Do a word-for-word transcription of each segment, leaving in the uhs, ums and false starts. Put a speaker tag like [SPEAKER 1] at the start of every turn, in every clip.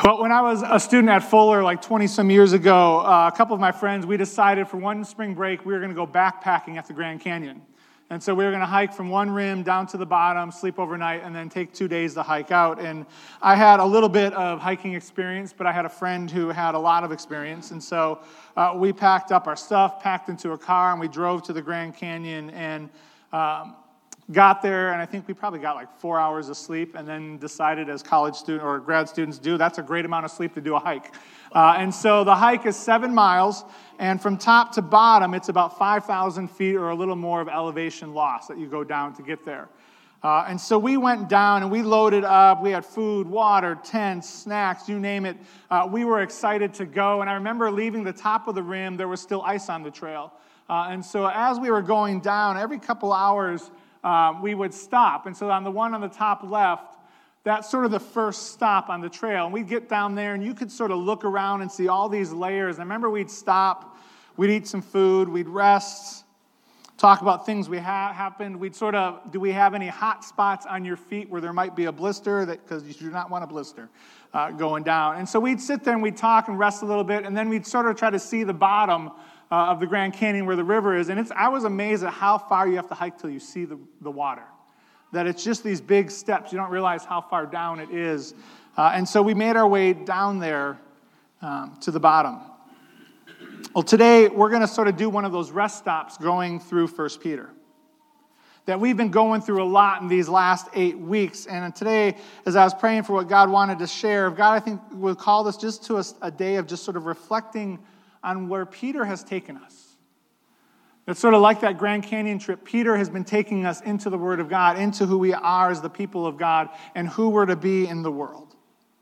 [SPEAKER 1] Well, when I was a student at Fuller like twenty-some years ago, uh, a couple of my friends, we decided for one spring break we were going to go backpacking at the Grand Canyon. And so we were going to hike from one rim down to the bottom, sleep overnight, and then take two days to hike out. And I had a little bit of hiking experience, but I had a friend who had a lot of experience. And so uh, we packed up our stuff, packed into a car, and we drove to the Grand Canyon and um, got there, and I think we probably got like four hours of sleep, and then decided as college student or grad students do, that's a great amount of sleep to do a hike. Uh, and so the hike is seven miles, and from top to bottom, it's about five thousand feet or a little more of elevation loss that you go down to get there. Uh, and so we went down, and we loaded up. We had food, water, tents, snacks, you name it. Uh, we were excited to go, and I remember leaving the top of the rim, there was still ice on the trail. Uh, and so as we were going down, every couple hours, Um, we would stop. And so on the one on the top left, that's sort of the first stop on the trail. And we'd get down there, and you could sort of look around and see all these layers. I remember we'd stop, we'd eat some food, we'd rest, talk about things we ha- happened. We'd sort of, do we have any hot spots on your feet where there might be a blister? That because you do not want a blister uh, going down. And so we'd sit there and we'd talk and rest a little bit, and then we'd sort of try to see the bottom Uh, of the Grand Canyon where the river is. And it's I was amazed at how far you have to hike till you see the, the water. That it's just these big steps. You don't realize how far down it is. Uh, and so we made our way down there um, to the bottom. Well, today we're going to sort of do one of those rest stops going through First Peter. That we've been going through a lot in these last eight weeks. And today, as I was praying for what God wanted to share, God, I think, will call this just to a, a day of just sort of reflecting on where Peter has taken us. It's sort of like that Grand Canyon trip. Peter has been taking us into the Word of God, into who we are as the people of God, and who we're to be in the world.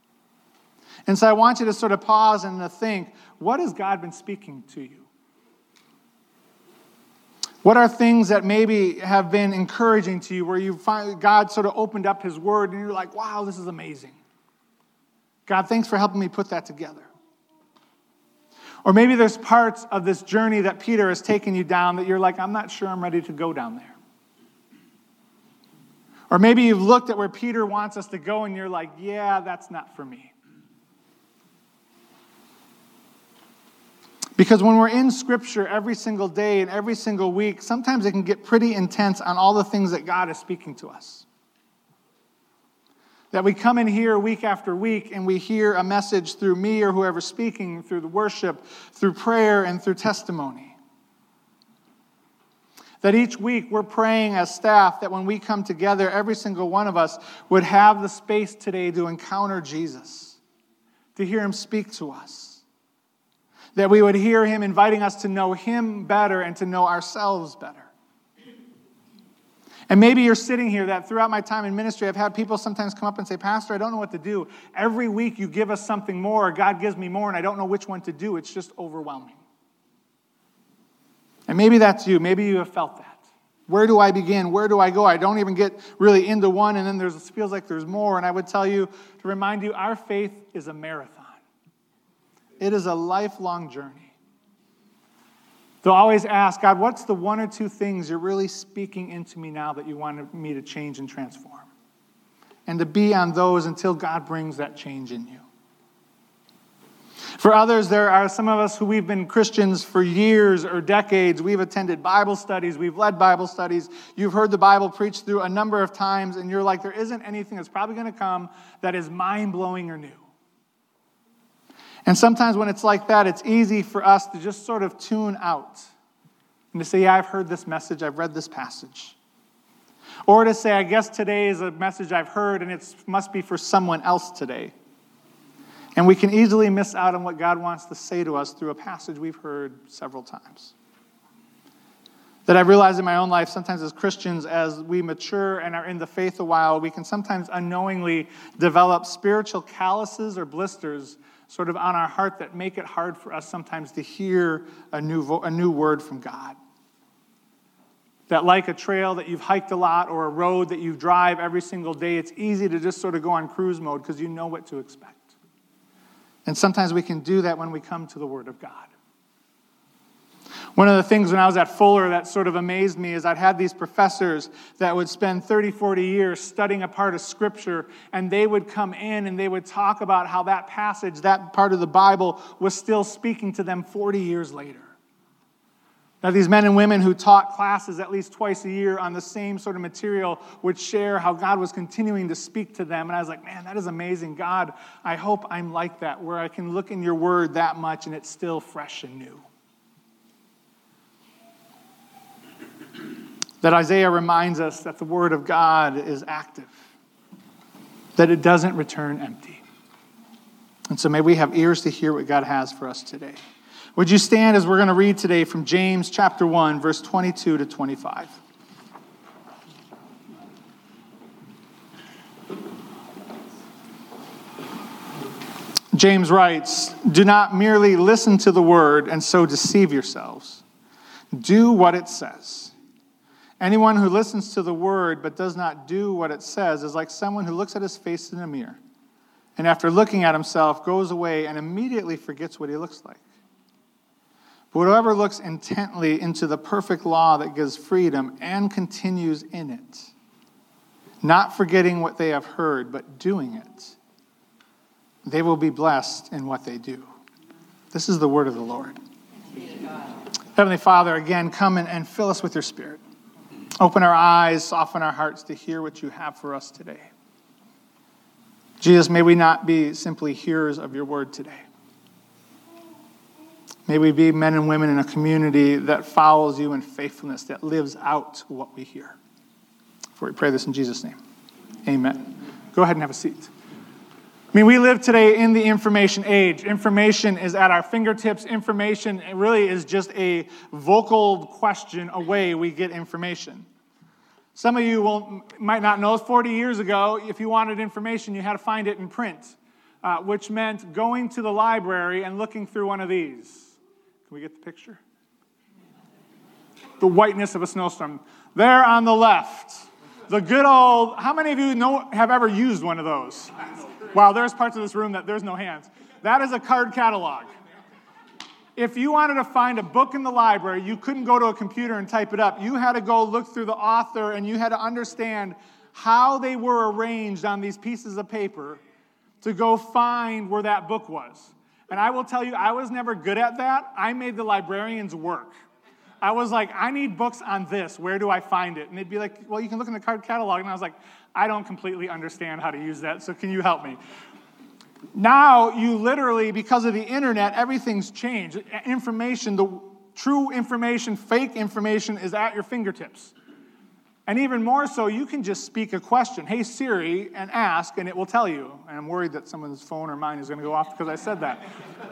[SPEAKER 1] And so I want you to sort of pause and to think, what has God been speaking to you? What are things that maybe have been encouraging to you, where you find God sort of opened up His Word, and you're like, wow, this is amazing. God, thanks for helping me put that together. Or maybe there's parts of this journey that Peter has taken you down that you're like, I'm not sure I'm ready to go down there. Or maybe you've looked at where Peter wants us to go and you're like, yeah, that's not for me. Because when we're in Scripture every single day and every single week, sometimes it can get pretty intense on all the things that God is speaking to us. That we come in here week after week and we hear a message through me or whoever's speaking, through the worship, through prayer, and through testimony. That each week we're praying as staff that when we come together, every single one of us would have the space today to encounter Jesus, to hear Him speak to us. That we would hear Him inviting us to know Him better and to know ourselves better. And maybe you're sitting here that throughout my time in ministry, I've had people sometimes come up and say, Pastor, I don't know what to do. Every week you give us something more, or God gives me more, and I don't know which one to do. It's just overwhelming. And maybe that's you. Maybe you have felt that. Where do I begin? Where do I go? I don't even get really into one, and then there's it feels like there's more. And I would tell you, to remind you, our faith is a marathon. It is a lifelong journey. So always ask, God, what's the one or two things you're really speaking into me now that you want me to change and transform? And to be on those until God brings that change in you. For others, there are some of us who we've been Christians for years or decades. We've attended Bible studies. We've led Bible studies. You've heard the Bible preached through a number of times, and you're like, there isn't anything that's probably going to come that is mind-blowing or new. And sometimes when it's like that, it's easy for us to just sort of tune out and to say, yeah, I've heard this message, I've read this passage. Or to say, I guess today is a message I've heard and it must be for someone else today. And we can easily miss out on what God wants to say to us through a passage we've heard several times. That I've realized in my own life, sometimes as Christians, as we mature and are in the faith a while, we can sometimes unknowingly develop spiritual calluses or blisters sort of on our heart that make it hard for us sometimes to hear a new vo- a new word from God. That like a trail that you've hiked a lot or a road that you drive every single day, it's easy to just sort of go on cruise mode because you know what to expect. And sometimes we can do that when we come to the Word of God. One of the things when I was at Fuller that sort of amazed me is I'd had these professors that would spend thirty, forty years studying a part of Scripture, and they would come in and they would talk about how that passage, that part of the Bible, was still speaking to them forty years later. Now, these men and women who taught classes at least twice a year on the same sort of material would share how God was continuing to speak to them. And I was like, man, that is amazing. God, I hope I'm like that, where I can look in your word that much and it's still fresh and new. That Isaiah reminds us that the word of God is active, that it doesn't return empty. And so may we have ears to hear what God has for us today. Would you stand as we're going to read today from James chapter one, verse twenty-two to twenty-five. James writes, "Do not merely listen to the word and so deceive yourselves. Do what it says. Anyone who listens to the word but does not do what it says is like someone who looks at his face in a mirror, and after looking at himself goes away and immediately forgets what he looks like. But whoever looks intently into the perfect law that gives freedom and continues in it, not forgetting what they have heard, but doing it, they will be blessed in what they do." This is the word of the Lord. Heavenly Father, again, come and, and fill us with your Spirit. Open our eyes, soften our hearts to hear what you have for us today. Jesus, may we not be simply hearers of your word today. May we be men and women in a community that follows you in faithfulness, that lives out what we hear. For we pray this in Jesus' name. Amen. Go ahead and have a seat. I mean, we live today in the information age. Information is at our fingertips. Information really is just a vocal question away we get information. Some of you will, might not know, forty years ago, if you wanted information, you had to find it in print, uh, which meant going to the library and looking through one of these. Can we get the picture? The whiteness of a snowstorm. There on the left, the good old, how many of you know have ever used one of those? Wow, there's parts of this room that there's no hands. That is a card catalog. If you wanted to find a book in the library, you couldn't go to a computer and type it up. You had to go look through the author, and you had to understand how they were arranged on these pieces of paper to go find where that book was. And I will tell you, I was never good at that. I made the librarians work. I was like, I need books on this. Where do I find it? And they'd be like, well, you can look in the card catalog. And I was like, I don't completely understand how to use that, so can you help me? Now, you literally, because of the internet, everything's changed. Information, the true information, fake information is at your fingertips. And even more so, you can just speak a question, "Hey Siri," and ask, and it will tell you. And I'm worried that someone's phone or mine is going to go off because I said that.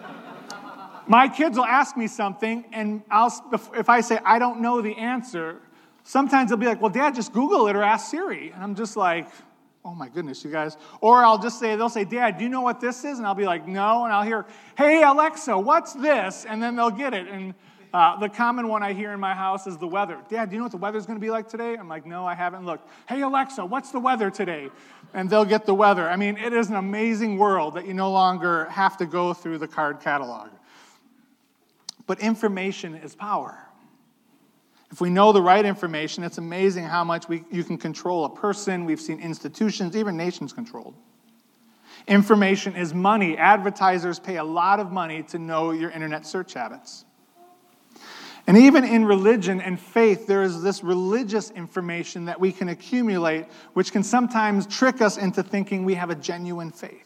[SPEAKER 1] My kids will ask me something, and I'll, if I say, I don't know the answer, sometimes they'll be like, well, Dad, just Google it or ask Siri. And I'm just like, oh my goodness, you guys. Or I'll just say, they'll say, Dad, do you know what this is? And I'll be like, no. And I'll hear, hey, Alexa, what's this? And then they'll get it. And uh, the common one I hear in my house is the weather. Dad, do you know what the weather's going to be like today? I'm like, no, I haven't looked. Hey, Alexa, what's the weather today? And they'll get the weather. I mean, it is an amazing world that you no longer have to go through the card catalog. But information is power. If we know the right information, it's amazing how much we, you can control a person. We've seen institutions, even nations controlled. Information is money. Advertisers pay a lot of money to know your internet search habits. And even in religion and faith, there is this religious information that we can accumulate, which can sometimes trick us into thinking we have a genuine faith.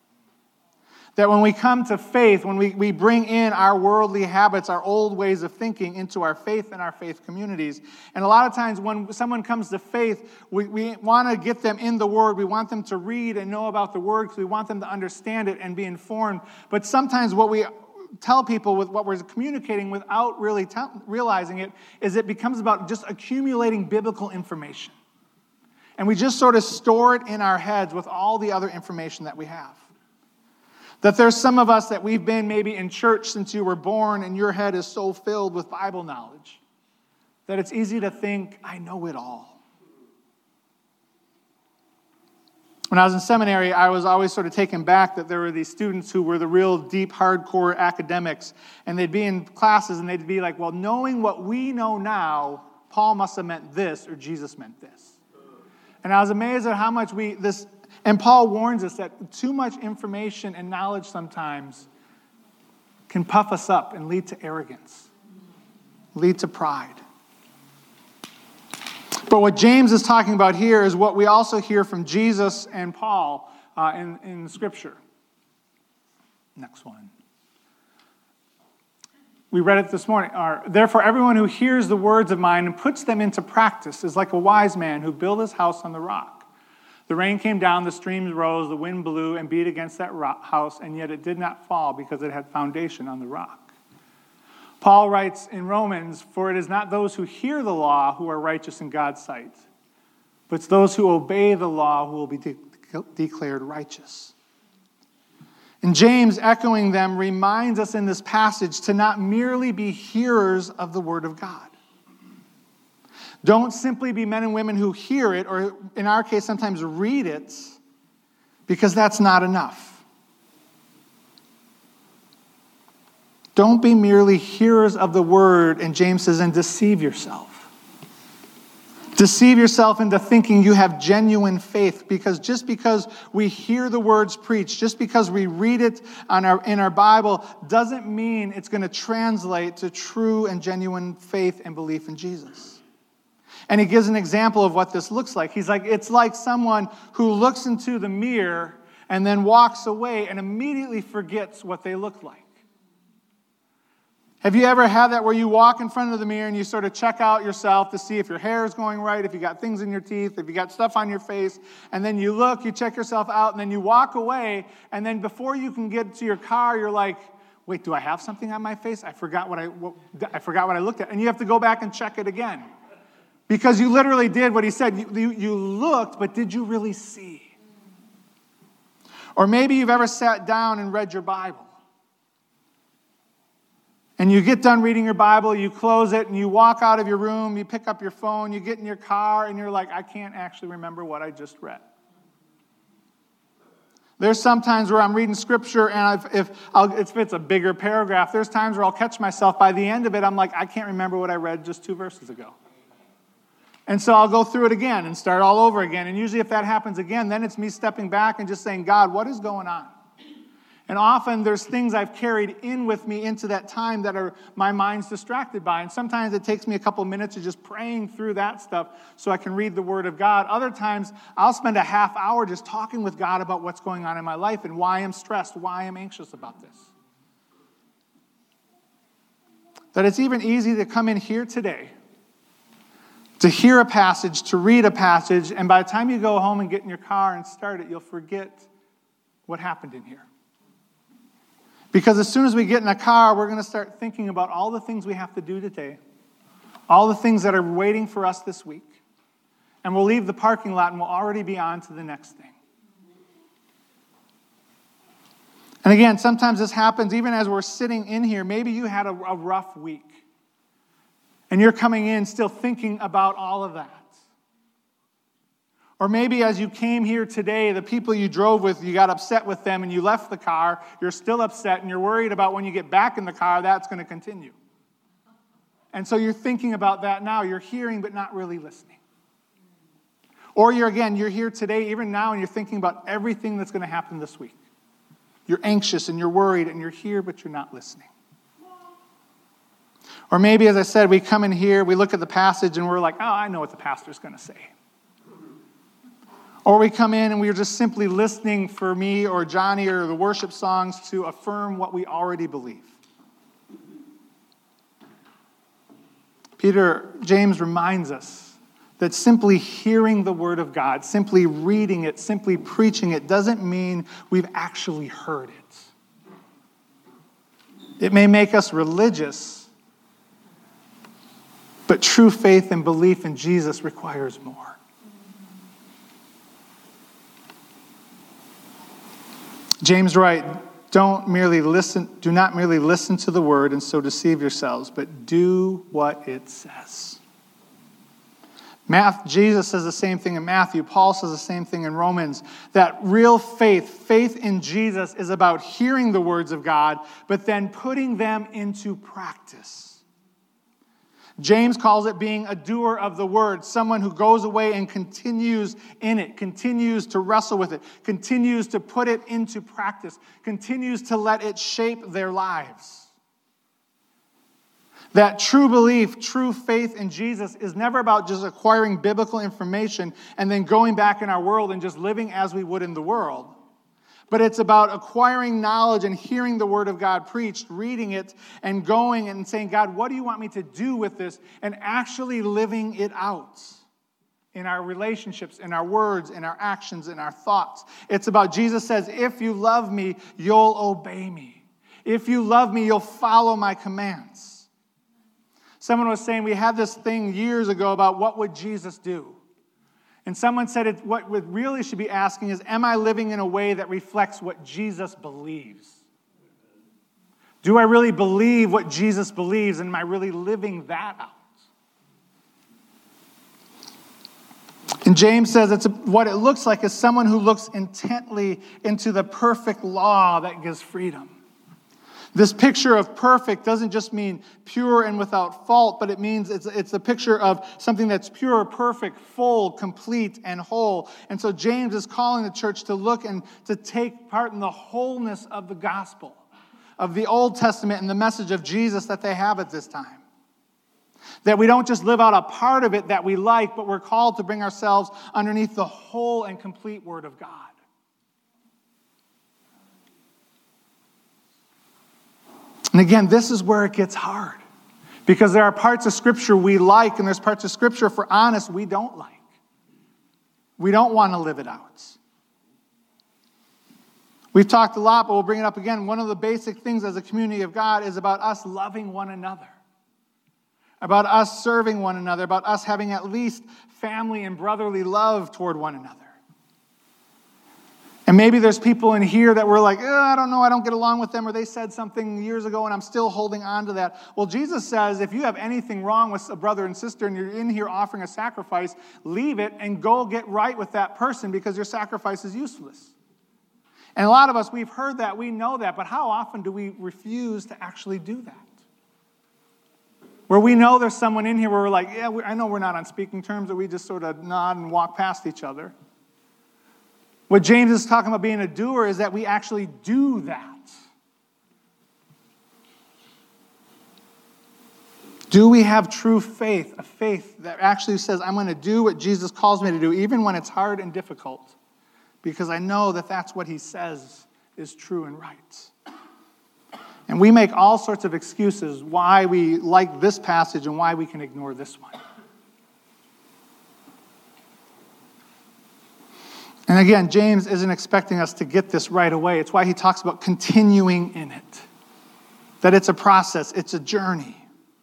[SPEAKER 1] That when we come to faith, when we, we bring in our worldly habits, our old ways of thinking into our faith and our faith communities, and a lot of times when someone comes to faith, we, we want to get them in the Word. We want them to read and know about the Word because we want them to understand it and be informed. But sometimes what we tell people with what we're communicating without really t- realizing it is it becomes about just accumulating biblical information. And we just sort of store it in our heads with all the other information that we have. That there's some of us that we've been maybe in church since you were born and your head is so filled with Bible knowledge that it's easy to think, I know it all. When I was in seminary, I was always sort of taken back that there were these students who were the real deep, hardcore academics, and they'd be in classes and they'd be like, well, knowing what we know now, Paul must have meant this or Jesus meant this. And I was amazed at how much we, this, and Paul warns us that too much information and knowledge sometimes can puff us up and lead to arrogance, lead to pride. But what James is talking about here is what we also hear from Jesus and Paul uh, in, in Scripture. Next one. We read it this morning. Our, Therefore, everyone who hears the words of mine and puts them into practice is like a wise man who built his house on the rock. The rain came down, the streams rose, the wind blew and beat against that rock house, and yet it did not fall because it had foundation on the rock. Paul writes in Romans, for it is not those who hear the law who are righteous in God's sight, but it's those who obey the law who will be de- declared righteous. And James, echoing them, reminds us in this passage to not merely be hearers of the word of God. Don't simply be men and women who hear it, or in our case, sometimes read it, because that's not enough. Don't be merely hearers of the word, and James says, and deceive yourself. Deceive yourself into thinking you have genuine faith, because just because we hear the words preached, just because we read it on our, in our Bible, doesn't mean it's going to translate to true and genuine faith and belief in Jesus. And he gives an example of what this looks like. He's like, it's like someone who looks into the mirror and then walks away and immediately forgets what they look like. Have you ever had that where you walk in front of the mirror and you sort of check out yourself to see if your hair is going right, if you got things in your teeth, if you got stuff on your face, and then you look, you check yourself out, and then you walk away, and then before you can get to your car, you're like, wait, do I have something on my face? I forgot what I, what, I forgot what I looked at. And you have to go back and check it again. Because you literally did what he said. You, you, you looked, but did you really see? Or maybe you've ever sat down and read your Bible. And you get done reading your Bible, you close it, and you walk out of your room, you pick up your phone, you get in your car, and you're like, I can't actually remember what I just read. There's some times where I'm reading Scripture, and I've, if, I'll, if it's a bigger paragraph, there's times where I'll catch myself by the end of it, I'm like, I can't remember what I read just two verses ago. And so I'll go through it again and start all over again. And usually if that happens again, then it's me stepping back and just saying, God, what is going on? And often there's things I've carried in with me into that time that are my mind's distracted by. And sometimes it takes me a couple minutes of just praying through that stuff so I can read the Word of God. Other times I'll spend a half hour just talking with God about what's going on in my life and why I'm stressed, why I'm anxious about this. That it's even easy to come in here today, to hear a passage, to read a passage, and by the time you go home and get in your car and start it, you'll forget what happened in here. Because as soon as we get in a car, we're going to start thinking about all the things we have to do today, all the things that are waiting for us this week. And we'll leave the parking lot and we'll already be on to the next thing. And again, sometimes this happens even as we're sitting in here. Maybe you had a, a rough week. And you're coming in still thinking about all of that. Or maybe as you came here today, the people you drove with, you got upset with them and you left the car. You're still upset and you're worried about when you get back in the car, that's going to continue. And so you're thinking about that now. You're hearing but not really listening. Or you're, again, you're here today, even now, and you're thinking about everything that's going to happen this week. You're anxious and you're worried and you're here but you're not listening. Or maybe, as I said, we come in here, we look at the passage and we're like, oh, I know what the pastor's going to say. Or we come in and we're just simply listening for me or Johnny or the worship songs to affirm what we already believe. Peter, James reminds us that simply hearing the Word of God, simply reading it, simply preaching it, doesn't mean we've actually heard it. It may make us religious, but true faith and belief in Jesus requires more. James writes, don't merely listen, do not merely listen to the word and so deceive yourselves, but do what it says. Math, Jesus says the same thing in Matthew. Paul says the same thing in Romans. That real faith, faith in Jesus, is about hearing the words of God, but then putting them into practice. James calls it being a doer of the word, someone who goes away and continues in it, continues to wrestle with it, continues to put it into practice, continues to let it shape their lives. That true belief, true faith in Jesus is never about just acquiring biblical information and then going back in our world and just living as we would in the world. But it's about acquiring knowledge and hearing the word of God preached, reading it, and going and saying, God, what do you want me to do with this? And actually living it out in our relationships, in our words, in our actions, in our thoughts. It's about, Jesus says, if you love me, you'll obey me. If you love me, you'll follow my commands. Someone was saying we had this thing years ago about what would Jesus do? And someone said it, what we really should be asking is, am I living in a way that reflects what Jesus believes? Do I really believe what Jesus believes, and am I really living that out? And James says it's a, what it looks like is someone who looks intently into the perfect law that gives freedom. This picture of perfect doesn't just mean pure and without fault, but it means it's, it's a picture of something that's pure, perfect, full, complete, and whole. And so James is calling the church to look and to take part in the wholeness of the gospel, of the Old Testament and the message of Jesus that they have at this time. That we don't just live out a part of it that we like, but we're called to bring ourselves underneath the whole and complete Word of God. And again, this is where it gets hard. Because there are parts of Scripture we like, and there's parts of Scripture, if we're honest, we don't like. We don't want to live it out. We've talked a lot, but we'll bring it up again. One of the basic things as a community of God is about us loving one another. About us serving one another. About us having at least family and brotherly love toward one another. And maybe there's people in here that were like, eh, I don't know, I don't get along with them, or they said something years ago and I'm still holding on to that. Well, Jesus says if you have anything wrong with a brother and sister and you're in here offering a sacrifice, leave it and go get right with that person because your sacrifice is useless. And a lot of us, we've heard that, we know that, but how often do we refuse to actually do that? Where we know there's someone in here where we're like, yeah, I know we're not on speaking terms, but we just sort of nod and walk past each other. What James is talking about being a doer is that we actually do that. Do we have true faith, a faith that actually says, I'm going to do what Jesus calls me to do, even when it's hard and difficult, because I know that that's what he says is true and right. And we make all sorts of excuses why we like this passage and why we can ignore this one. And again, James isn't expecting us to get this right away. It's why he talks about continuing in it. That it's a process, it's a journey.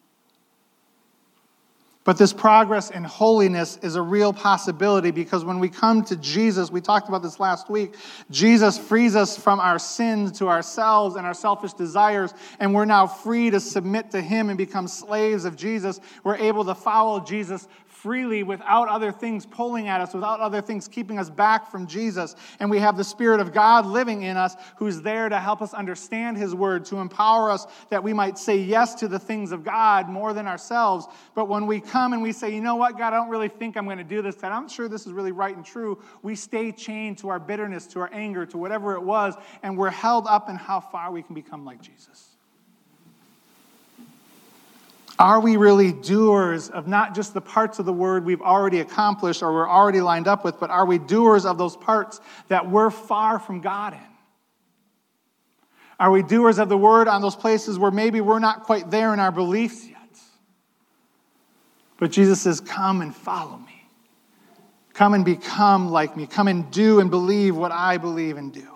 [SPEAKER 1] But this progress in holiness is a real possibility because when we come to Jesus, we talked about this last week, Jesus frees us from our sins to ourselves and our selfish desires, and we're now free to submit to him and become slaves of Jesus. We're able to follow Jesus freely without other things pulling at us, without other things keeping us back from Jesus. And we have the Spirit of God living in us who's there to help us understand his word, to empower us that we might say yes to the things of God more than ourselves. But when we come and we say, you know what, God, I don't really think I'm going to do this, God, I'm sure this is really right and true, we stay chained to our bitterness, to our anger, to whatever it was, and we're held up in how far we can become like Jesus. Are we really doers of not just the parts of the word we've already accomplished or we're already lined up with, but are we doers of those parts that we're far from God in? Are we doers of the word on those places where maybe we're not quite there in our beliefs yet? But Jesus says, come and follow me. Come and become like me. Come and do and believe what I believe and do.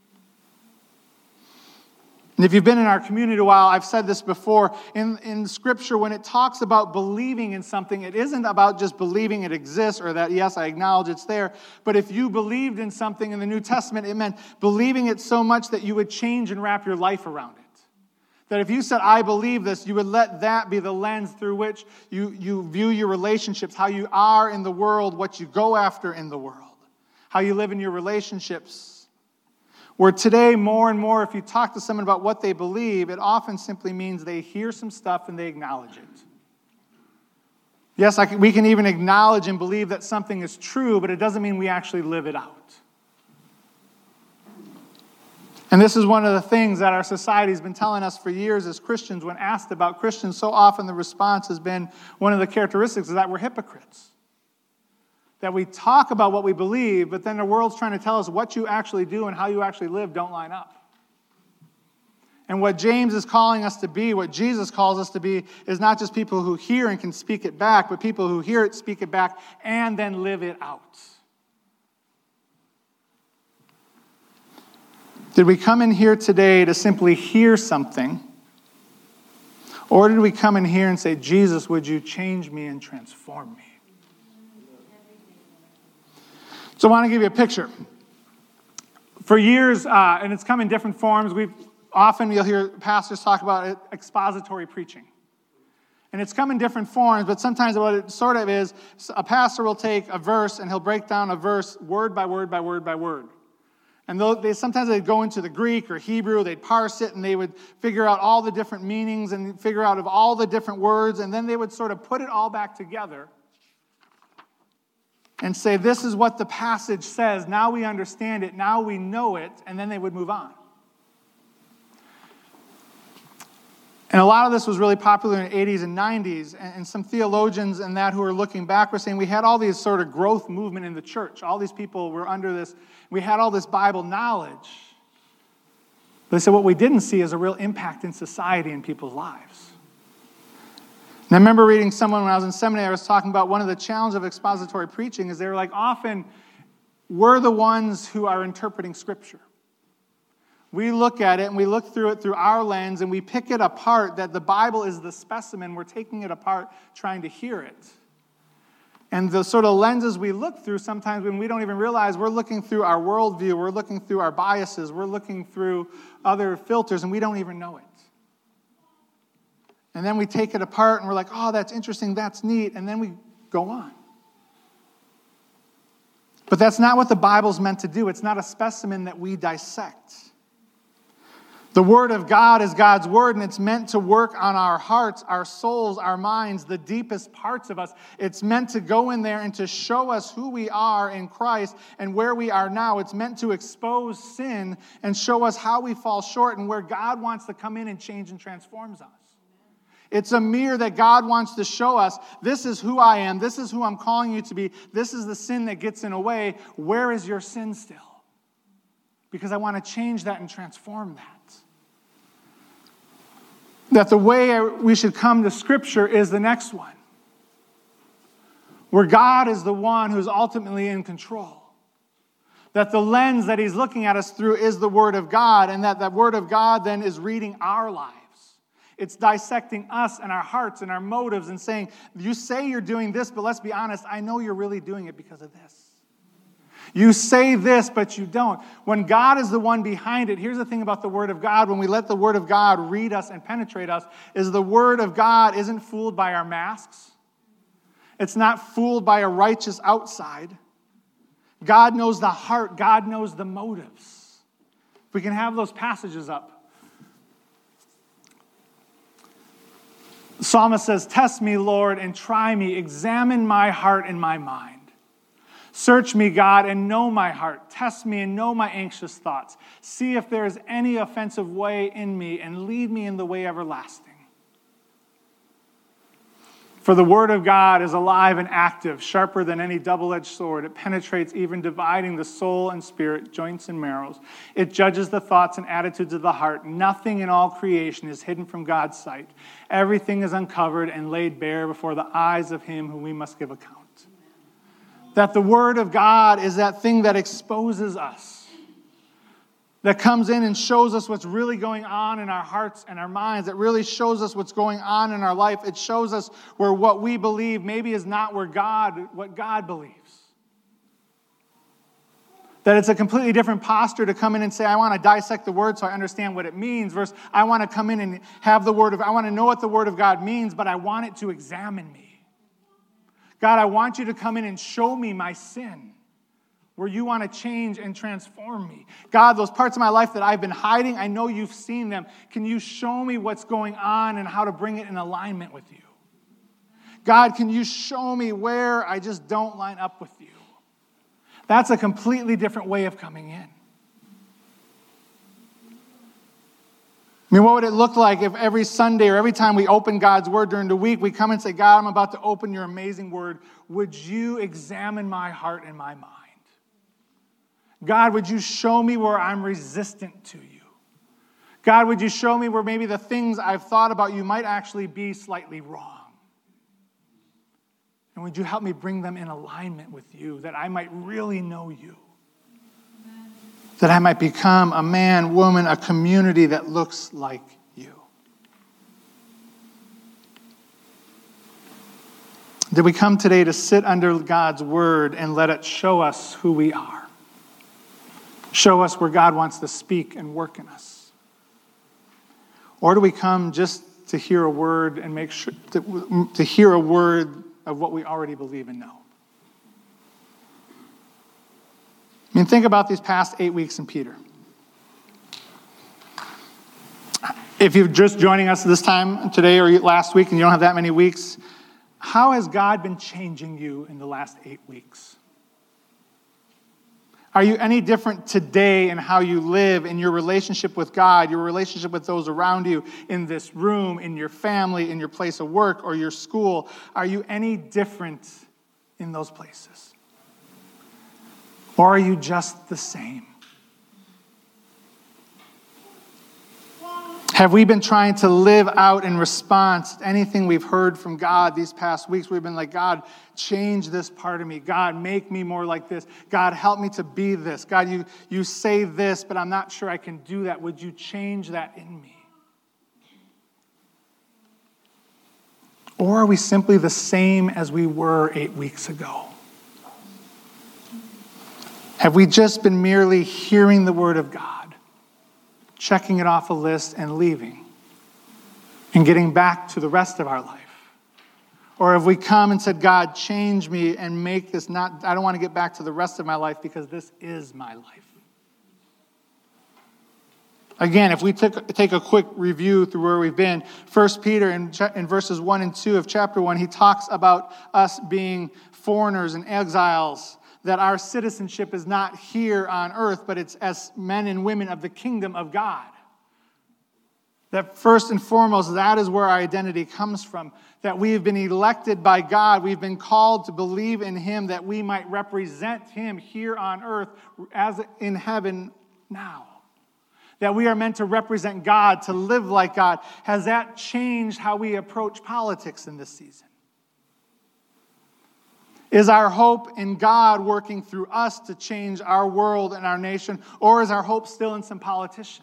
[SPEAKER 1] And if you've been in our community a while, I've said this before, in, in Scripture, when it talks about believing in something, it isn't about just believing it exists or that, yes, I acknowledge it's there. But if you believed in something in the New Testament, it meant believing it so much that you would change and wrap your life around it. That if you said, I believe this, you would let that be the lens through which you, you view your relationships, how you are in the world, what you go after in the world, how you live in your relationships. Where today, more and more, if you talk to someone about what they believe, it often simply means they hear some stuff and they acknowledge it. Yes, I can, we can even acknowledge and believe that something is true, but it doesn't mean we actually live it out. And this is one of the things that our society has been telling us for years as Christians. When asked about Christians, so often the response has been one of the characteristics is that we're hypocrites. That we talk about what we believe, but then the world's trying to tell us what you actually do and how you actually live don't line up. And what James is calling us to be, what Jesus calls us to be, is not just people who hear and can speak it back, but people who hear it, speak it back, and then live it out. Did we come in here today to simply hear something? Or did we come in here and say, Jesus, would you change me and transform me? So I want to give you a picture. For years, uh, and it's come in different forms, we've often you'll hear pastors talk about it, expository preaching. And it's come in different forms, but sometimes what it sort of is, a pastor will take a verse and he'll break down a verse word by word by word by word. And they sometimes they'd go into the Greek or Hebrew, they'd parse it, and they would figure out all the different meanings and figure out of all the different words, and then they would sort of put it all back together and say, this is what the passage says, now we understand it, now we know it, and then they would move on. And a lot of this was really popular in the eighties and nineties, and some theologians and that who are looking back were saying we had all these sort of growth movement in the church. All these people were under this, we had all this Bible knowledge. But they said what we didn't see is a real impact in society and people's lives. And I remember reading someone when I was in seminary, I was talking about one of the challenges of expository preaching is they were like, often we're the ones who are interpreting Scripture. We look at it and we look through it through our lens and we pick it apart, that the Bible is the specimen. We're taking it apart, trying to hear it. And the sort of lenses we look through sometimes when we don't even realize we're looking through our worldview, we're looking through our biases, we're looking through other filters and we don't even know it. And then we take it apart and we're like, oh, that's interesting, that's neat, and then we go on. But that's not what the Bible's meant to do. It's not a specimen that we dissect. The Word of God is God's Word, and it's meant to work on our hearts, our souls, our minds, the deepest parts of us. It's meant to go in there and to show us who we are in Christ and where we are now. It's meant to expose sin and show us how we fall short and where God wants to come in and change and transforms us. It's a mirror that God wants to show us, this is who I am, this is who I'm calling you to be, this is the sin that gets in the way. Where is your sin still? Because I want to change that and transform that. That the way we should come to Scripture is the next one. Where God is the one who's ultimately in control. That the lens that He's looking at us through is the Word of God, and that that Word of God then is reading our lives. It's dissecting us and our hearts and our motives and saying, you say you're doing this, but let's be honest, I know you're really doing it because of this. You say this, but you don't. When God is the one behind it, here's the thing about the Word of God. When we let the Word of God read us and penetrate us, is the Word of God isn't fooled by our masks. It's not fooled by a righteous outside. God knows the heart. God knows the motives. If we can have those passages up. The psalmist says, test me, Lord, and try me. Examine my heart and my mind. Search me, God, and know my heart. Test me and know my anxious thoughts. See if there is any offensive way in me, and lead me in the way everlasting. For the Word of God is alive and active, sharper than any double-edged sword. It penetrates even dividing the soul and spirit, joints and marrows. It judges the thoughts and attitudes of the heart. Nothing in all creation is hidden from God's sight. Everything is uncovered and laid bare before the eyes of Him whom we must give account. That the Word of God is that thing that exposes us, that comes in and shows us what's really going on in our hearts and our minds, that really shows us what's going on in our life. It shows us where what we believe maybe is not where God, what God believes. That it's a completely different posture to come in and say, I want to dissect the word so I understand what it means, versus I want to come in and have the word of, I want to know what the word of God means, but I want it to examine me. God, I want you to come in and show me my sin, where you want to change and transform me. God, those parts of my life that I've been hiding, I know you've seen them. Can you show me what's going on and how to bring it in alignment with you? God, can you show me where I just don't line up with you? That's a completely different way of coming in. I mean, what would it look like if every Sunday or every time we open God's word during the week, we come and say, God, I'm about to open your amazing word. Would you examine my heart and my mind? God, would you show me where I'm resistant to you? God, would you show me where maybe the things I've thought about you might actually be slightly wrong? And would you help me bring them in alignment with you, that I might really know you? Amen. That I might become a man, woman, a community that looks like you. Did we come today to sit under God's word and let it show us who we are? Show us where God wants to speak and work in us? Or do we come just to hear a word and make sure to, to hear a word of what we already believe and know? I mean, think about these past eight weeks in Peter. If you're just joining us this time today or last week and you don't have that many weeks, how has God been changing you in the last eight weeks? Are you any different today in how you live, in your relationship with God, your relationship with those around you, in this room, in your family, in your place of work, or your school? Are you any different in those places? Or are you just the same? Have we been trying to live out in response to anything we've heard from God these past weeks? We've been like, God, change this part of me. God, make me more like this. God, help me to be this. God, you, you say this, but I'm not sure I can do that. Would you change that in me? Or are we simply the same as we were eight weeks ago? Have we just been merely hearing the word of God, checking it off a list and leaving, and getting back to the rest of our life? Or have we come and said, God, change me and make this not, I don't want to get back to the rest of my life because this is my life. Again, if we took, take a quick review through where we've been, First Peter in, in verses one and two of chapter one, he talks about us being foreigners and exiles, that our citizenship is not here on earth, but it's as men and women of the kingdom of God. That first and foremost, that is where our identity comes from. That we have been elected by God. We've been called to believe in him that we might represent him here on earth as in heaven now. That we are meant to represent God, to live like God. Has that changed how we approach politics in this season? Is our hope in God working through us to change our world and our nation? Or is our hope still in some politicians?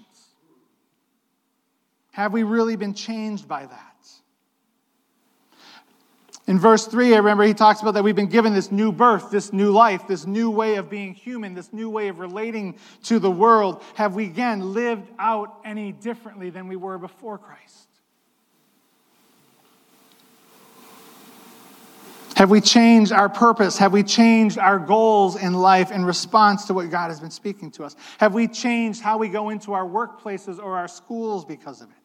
[SPEAKER 1] Have we really been changed by that? In verse three, I remember he talks about that we've been given this new birth, this new life, this new way of being human, this new way of relating to the world. Have we again lived out any differently than we were before Christ? Have we changed our purpose? Have we changed our goals in life in response to what God has been speaking to us? Have we changed how we go into our workplaces or our schools because of it?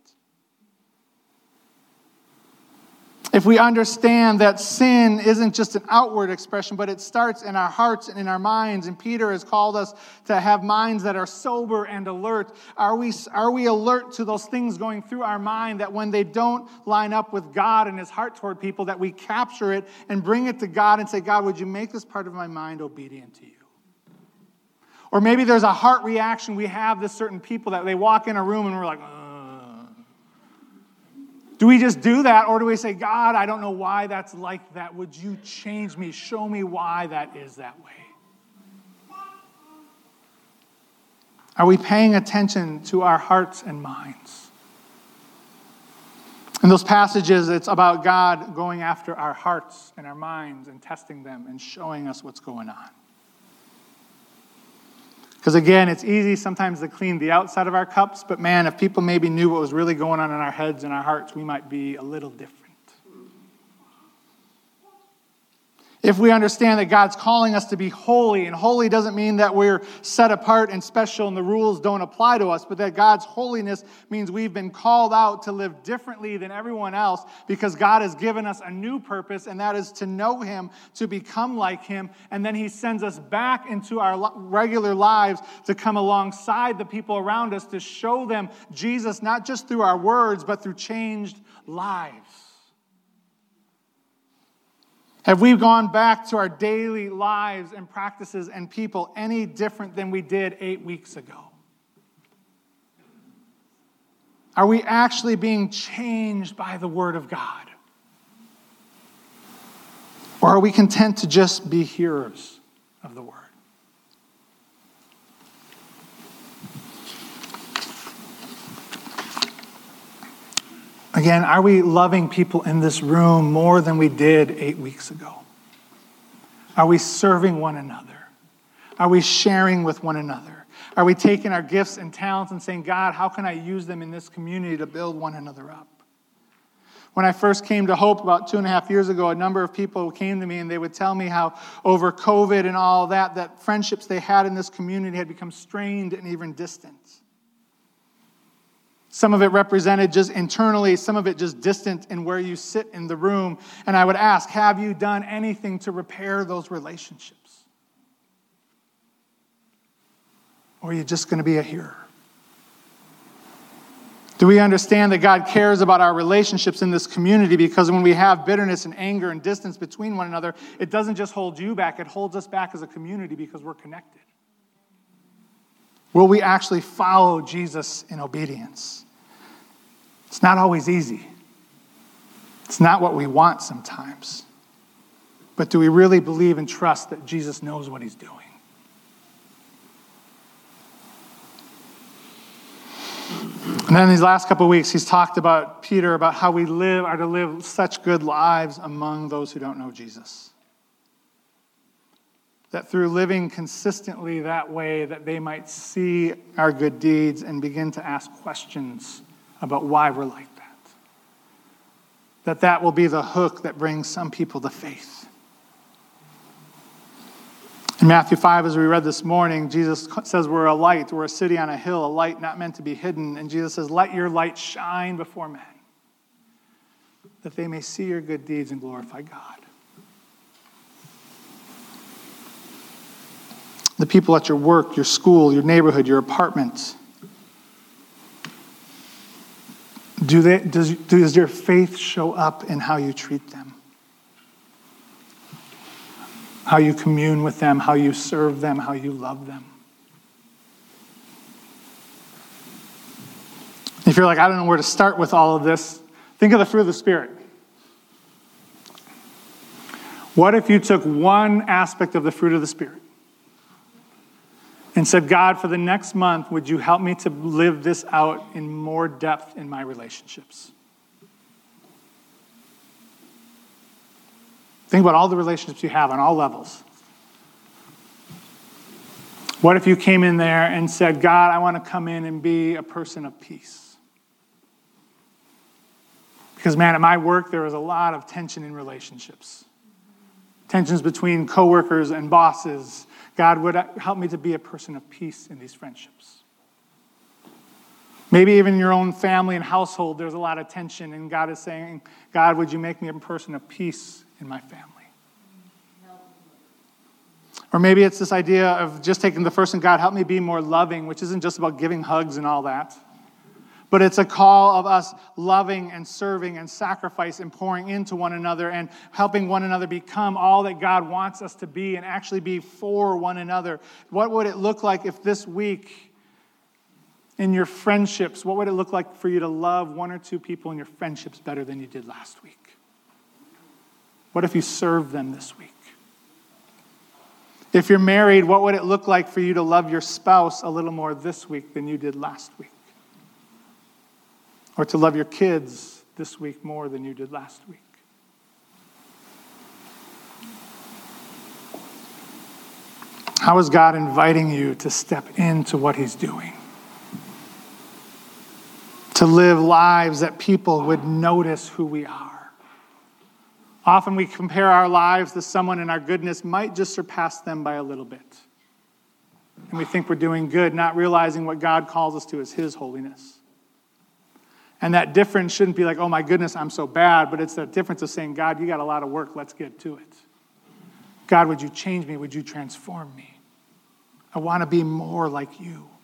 [SPEAKER 1] If we understand that sin isn't just an outward expression, but it starts in our hearts and in our minds, and Peter has called us to have minds that are sober and alert, are we, are we alert to those things going through our mind that when they don't line up with God and his heart toward people, that we capture it and bring it to God and say, God, would you make this part of my mind obedient to you? Or maybe there's a heart reaction we have to certain people that they walk in a room and we're like, oh. Do we just do that, or do we say, God, I don't know why that's like that. Would you change me? Show me why that is that way. Are we paying attention to our hearts and minds? In those passages, it's about God going after our hearts and our minds and testing them and showing us what's going on. Because again, it's easy sometimes to clean the outside of our cups, but man, if people maybe knew what was really going on in our heads and our hearts, we might be a little different. If we understand that God's calling us to be holy, and holy doesn't mean that we're set apart and special and the rules don't apply to us, but that God's holiness means we've been called out to live differently than everyone else because God has given us a new purpose, and that is to know Him, to become like Him, and then He sends us back into our regular lives to come alongside the people around us to show them Jesus, not just through our words, but through changed lives. Have we gone back to our daily lives and practices and people any different than we did eight weeks ago? Are we actually being changed by the Word of God? Or are we content to just be hearers of the Word? Again, are we loving people in this room more than we did eight weeks ago? Are we serving one another? Are we sharing with one another? Are we taking our gifts and talents and saying, God, how can I use them in this community to build one another up? When I first came to Hope about two and a half years ago, a number of people came to me and they would tell me how over COVID and all that, that friendships they had in this community had become strained and even distant. Some of it represented just internally, some of it just distant in where you sit in the room. And I would ask, have you done anything to repair those relationships? Or are you just going to be a hearer? Do we understand that God cares about our relationships in this community? Because when we have bitterness and anger and distance between one another, it doesn't just hold you back, it holds us back as a community because we're connected. Will we actually follow Jesus in obedience? It's not always easy. It's not what we want sometimes. But do we really believe and trust that Jesus knows what He's doing? And then in these last couple of weeks, he's talked about Peter, about how we live, are to live such good lives among those who don't know Jesus. That through living consistently that way, that they might see our good deeds and begin to ask questions about why we're like that. That that will be the hook that brings some people to faith. In Matthew five, as we read this morning, Jesus says we're a light, we're a city on a hill, a light not meant to be hidden. And Jesus says, let your light shine before men, that they may see your good deeds and glorify God. The people at your work, your school, your neighborhood, your apartment. Do they, does, does your faith show up in how you treat them? How you commune with them, how you serve them, how you love them? If you're like, I don't know where to start with all of this, think of the fruit of the Spirit. What if you took one aspect of the fruit of the Spirit and said, God, for the next month, would you help me to live this out in more depth in my relationships? Think about all the relationships you have on all levels. What if you came in there and said, God, I want to come in and be a person of peace? Because, man, at my work, there is a lot of tension in relationships. Tensions between coworkers and bosses. God, would help me to be a person of peace in these friendships. Maybe even in your own family and household, there's a lot of tension, and God is saying, God, would you make me a person of peace in my family? Or maybe it's this idea of just taking the first and God, help me be more loving, which isn't just about giving hugs and all that. But it's a call of us loving and serving and sacrifice and pouring into one another and helping one another become all that God wants us to be and actually be for one another. What would it look like if this week in your friendships, what would it look like for you to love one or two people in your friendships better than you did last week? What if you served them this week? If you're married, what would it look like for you to love your spouse a little more this week than you did last week? Or to love your kids this week more than you did last week? How is God inviting you to step into what he's doing? To live lives that people would notice who we are. Often we compare our lives to someone and our goodness might just surpass them by a little bit. And we think we're doing good, not realizing what God calls us to is his holiness. And that difference shouldn't be like, oh my goodness, I'm so bad, but it's that difference of saying, God, you got a lot of work, let's get to it. God, would you change me? Would you transform me? I want to be more like you.